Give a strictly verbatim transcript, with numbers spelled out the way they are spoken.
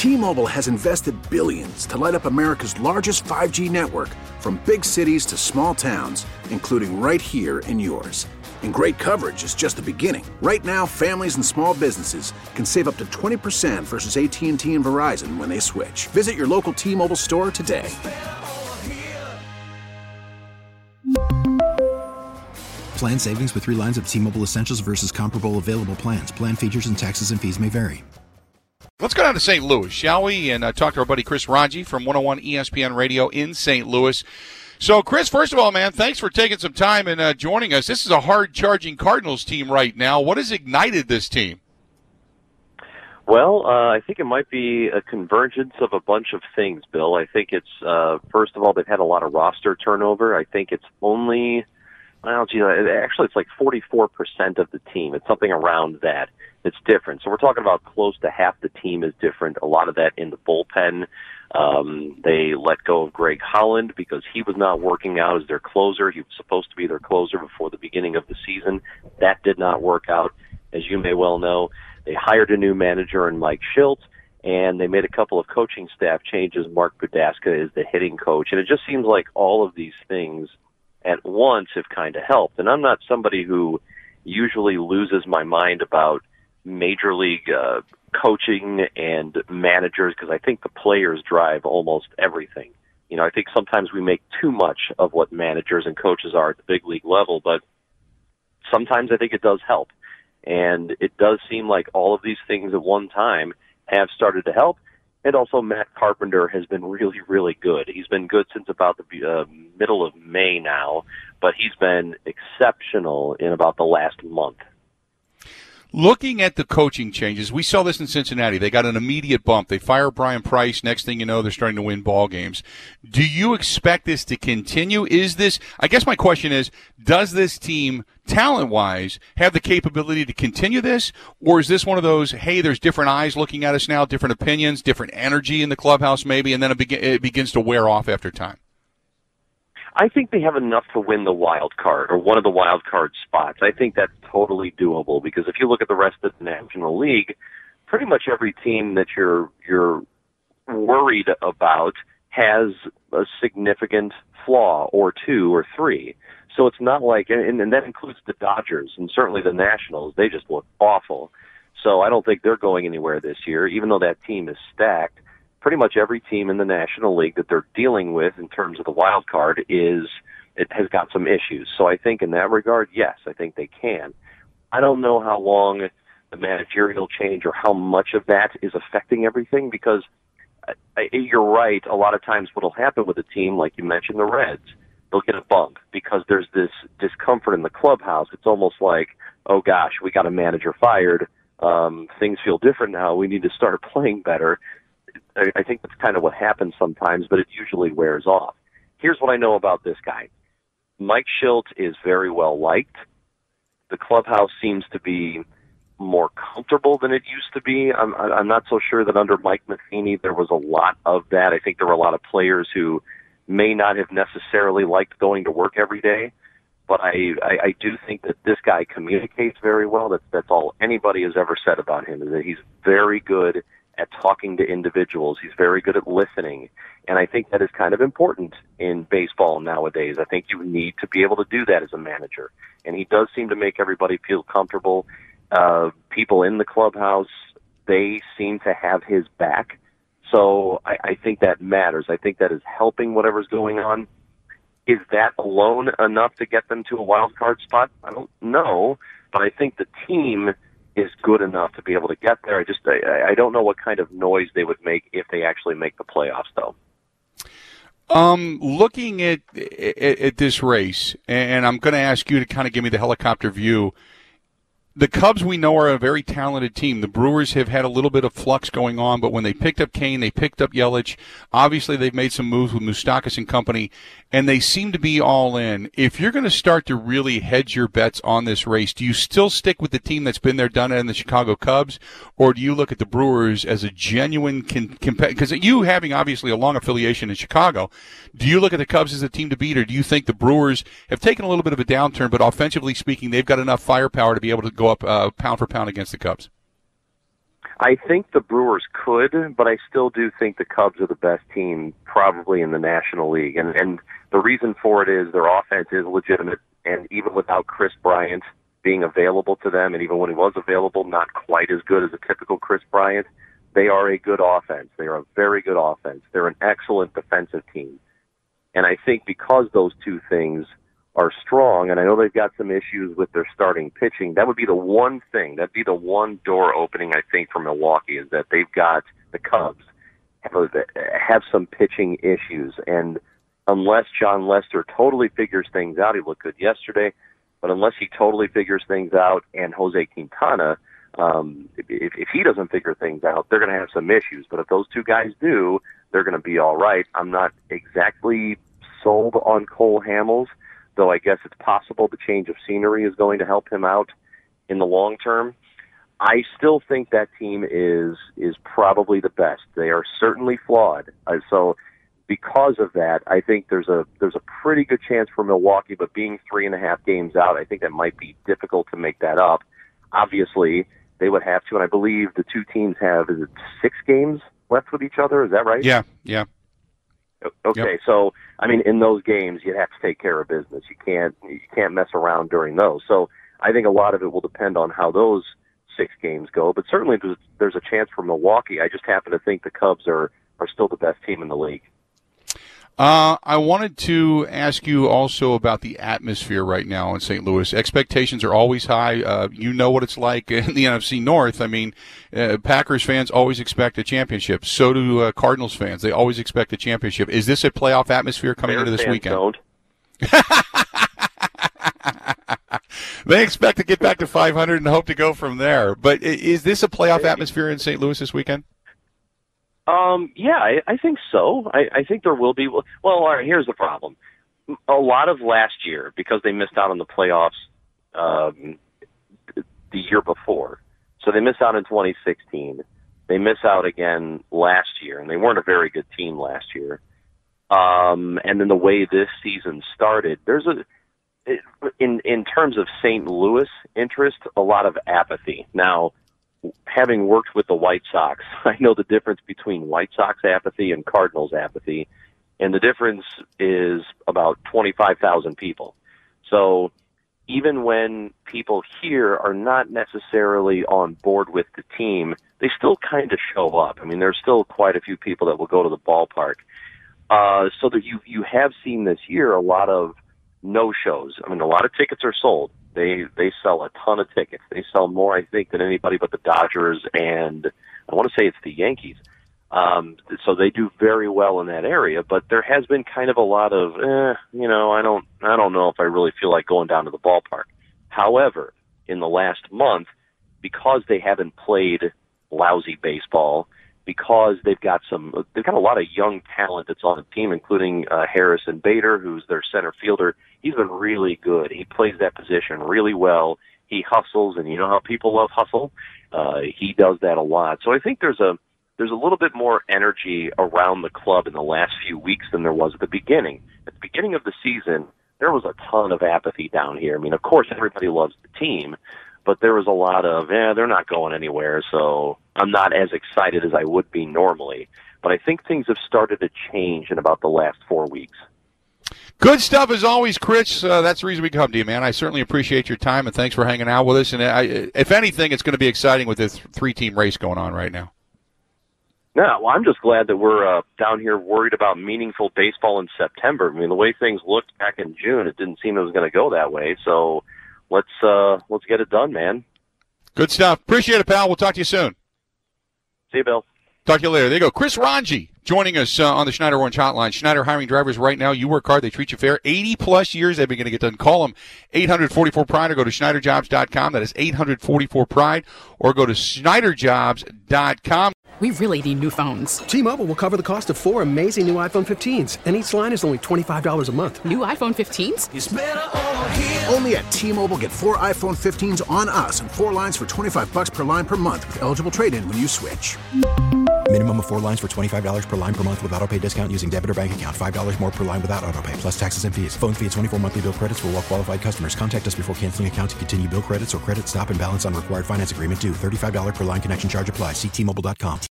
T-Mobile has invested billions to light up America's largest five G network, from big cities to small towns, including right here in yours. And great coverage is just the beginning. Right now, families and small businesses can save up to twenty percent versus A T and T and Verizon when they switch. Visit your local T-Mobile store today. Plan savings with three lines of T-Mobile Essentials versus comparable available plans. Plan features and taxes and fees may vary. Let's go down to Saint Louis, shall we, and uh, talk to our buddy Chris Ranji from one oh one E S P N Radio in Saint Louis. So, Chris, first of all, man, thanks for taking some time and uh, joining us. This is a hard-charging Cardinals team right now. What has ignited this team? Well, uh, I think it might be a convergence of a bunch of things, Bill. I think it's, uh, first of all, they've had a lot of roster turnover. I think it's only, well, gee, actually it's like forty-four percent of the team. It's something around that. It's different. So we're talking about close to half the team is different. A lot of that in the bullpen. Um, they let go of Greg Holland because he was not working out as their closer. He was supposed to be their closer before the beginning of the season. That did not work out, as you may well know. They hired a new manager in Mike Shildt, and they made a couple of coaching staff changes. Mark Budaska is the hitting coach, and it just seems like all of these things at once have kind of helped. And I'm not somebody who usually loses my mind about major league uh, coaching and managers, because I think the players drive almost everything. You know, I think sometimes we make too much of what managers and coaches are at the big league level, but sometimes I think it does help. And it does seem like all of these things at one time have started to help. And also Matt Carpenter has been really, really good. He's been good since about the uh, middle of May now, but he's been exceptional in about the last month. Looking at the coaching changes, we saw this in Cincinnati. They got an immediate bump. They fire Brian Price. Next thing you know, they're starting to win ball games. Do you expect this to continue? Is this, I guess my question is, does this team, talent-wise, have the capability to continue this? Or is this one of those, hey, there's different eyes looking at us now, different opinions, different energy in the clubhouse maybe, and then it, be- it begins to wear off after time? I think they have enough to win the wild card, or one of the wild card spots. I think that's totally doable, because if you look at the rest of the National League, pretty much every team that you're you're worried about has a significant flaw or two or three. So it's not like, and, and that includes the Dodgers and certainly the Nationals. They just look awful. So I don't think they're going anywhere this year, even though that team is stacked. Pretty much every team in the National League that they're dealing with in terms of the wild card is, it has got some issues. So I think in that regard, yes, I think they can. I don't know how long the managerial change or how much of that is affecting everything, because I, you're right, a lot of times what will happen with a team, like you mentioned, the Reds, they'll get a bump because there's this discomfort in the clubhouse. It's almost like, oh gosh, we got a manager fired. Um, things feel different now. We need to start playing better. I think that's kind of what happens sometimes, but it usually wears off. Here's what I know about this guy. Mike Shildt is very well liked. The clubhouse seems to be more comfortable than it used to be. I'm, I'm not so sure that under Mike Matheny there was a lot of that. I think there were a lot of players who may not have necessarily liked going to work every day, but I, I, I do think that this guy communicates very well. That's, that's all anybody has ever said about him, is that he's very good at talking to individuals. He's very good at listening. And I think that is kind of important in baseball nowadays. I think you need to be able to do that as a manager. And he does seem to make everybody feel comfortable. Uh, people in the clubhouse, they seem to have his back. So I, I think that matters. I think that is helping whatever's going on. Is that alone enough to get them to a wild card spot? I don't know. But I think the team is good enough to be able to get there. I just I, I don't know what kind of noise they would make if they actually make the playoffs, though. Um, looking at, at at this race, and I'm going to ask you to kind of give me the helicopter view. The Cubs, we know, are a very talented team. The Brewers have had a little bit of flux going on, but when they picked up Kane, they picked up Yelich. Obviously, they've made some moves with Moustakas and company, and they seem to be all in. If you're going to start to really hedge your bets on this race, do you still stick with the team that's been there, done it in the Chicago Cubs, or do you look at the Brewers as a genuine competitor? Because you having, obviously, a long affiliation in Chicago, do you look at the Cubs as a team to beat, or do you think the Brewers have taken a little bit of a downturn, but offensively speaking, they've got enough firepower to be able to go up uh, pound for pound against the Cubs? I think the Brewers could, but I still do think the Cubs are the best team probably in the National League. And, and the reason for it is their offense is legitimate, and even without Chris Bryant being available to them, and even when he was available, not quite as good as a typical Chris Bryant, they are a good offense. They are a very good offense. They're an excellent defensive team. And I think because those two things are strong, and I know they've got some issues with their starting pitching, that would be the one thing, that'd be the one door opening, I think, for Milwaukee, is that they've got the Cubs have, a, have some pitching issues. And unless John Lester totally figures things out, he looked good yesterday, but unless he totally figures things out, and Jose Quintana, um, if, if he doesn't figure things out, they're going to have some issues. But if those two guys do, they're going to be all right. I'm not exactly sold on Cole Hamels, though I guess it's possible the change of scenery is going to help him out in the long term. I still think that team is is probably the best. They are certainly flawed. Uh, so because of that, I think there's a there's a pretty good chance for Milwaukee, but being three and a half games out, I think that might be difficult to make that up. Obviously, they would have to, and I believe the two teams have, is it six games left with each other? Is that right? Yeah, yeah. Okay, yep. So I mean, in those games, you have to take care of business. You can't you can't mess around during those. So I think a lot of it will depend on how those six games go. But certainly, there's, there's a chance for Milwaukee. I just happen to think the Cubs are are still the best team in the league. Uh, I wanted to ask you also about the atmosphere right now in Saint Louis. Expectations are always high. Uh, you know what it's like in the N F C North. I mean, uh, Packers fans always expect a championship. So do uh, Cardinals fans. They always expect a championship. Is this a playoff atmosphere coming Bears into this fans weekend? Don't. They expect to get back to five hundred and hope to go from there. But is this a playoff atmosphere in Saint Louis this weekend? Um, yeah, I, I think so. I, I think there will be. Well, all right, here's the problem. A lot of last year, because they missed out on the playoffs um, the year before, so they missed out in twenty sixteen. They miss out again last year, and they weren't a very good team last year. Um, and then the way this season started, there's a in in terms of Saint Louis interest, a lot of apathy. Now, having worked with the White Sox, I know the difference between White Sox apathy and Cardinals apathy, and the difference is about twenty-five thousand people. So even when people here are not necessarily on board with the team, they still kind of show up. I mean, there's still quite a few people that will go to the ballpark. Uh, so that you you have seen this year a lot of no-shows. I mean, a lot of tickets are sold. They they sell a ton of tickets. They sell more, I think, than anybody but the Dodgers, and I want to say it's the Yankees. Um, so they do very well in that area. But there has been kind of a lot of, eh, you know, I don't I don't know if I really feel like going down to the ballpark. However, in the last month, because they haven't played lousy baseball, because they've got some, they've got a lot of young talent that's on the team, including uh, Harrison Bader, who's their center fielder. He's been really good. He plays that position really well. He hustles, and you know how people love hustle. Uh, he does that a lot. So I think there's a there's a little bit more energy around the club in the last few weeks than there was at the beginning. At the beginning of the season, there was a ton of apathy down here. I mean, of course, everybody loves the team, but there was a lot of, eh, they're not going anywhere, so I'm not as excited as I would be normally. But I think things have started to change in about the last four weeks. Good stuff as always, Chris. Uh, that's the reason we come to you, man. I certainly appreciate your time, and thanks for hanging out with us. And I, if anything, it's going to be exciting with this three-team race going on right now. Yeah, well, I'm just glad that we're uh, down here worried about meaningful baseball in September. I mean, the way things looked back in June, it didn't seem it was going to go that way. So let's uh, let's get it done, man. Good stuff. Appreciate it, pal. We'll talk to you soon. See you, Bill. Talk to you later. There you go. Chris Ranji joining us uh, on the Schneider Orange Hotline. Schneider hiring drivers right now. You work hard. They treat you fair. eighty-plus years they've been going to get done. Call them eight hundred forty-four pride or go to Schneider Jobs dot com. That is eight hundred forty-four pride or go to Schneider Jobs dot com. We really need new phones. T-Mobile will cover the cost of four amazing new iPhone fifteens, and each line is only twenty-five dollars a month. New iPhone fifteens? It's better over here. Only at T-Mobile, get four iPhone fifteens on us and four lines for twenty-five bucks per line per month with eligible trade-in when you switch. Minimum of four lines for twenty-five dollars per line per month with autopay discount using debit or bank account. five dollars more per line without autopay, plus taxes and fees. Phone fee at twenty-four monthly bill credits for well qualified customers. Contact us before canceling account to continue bill credits or credit stop and balance on required finance agreement due. thirty-five dollars per line connection charge applies. See T Mobile dot com.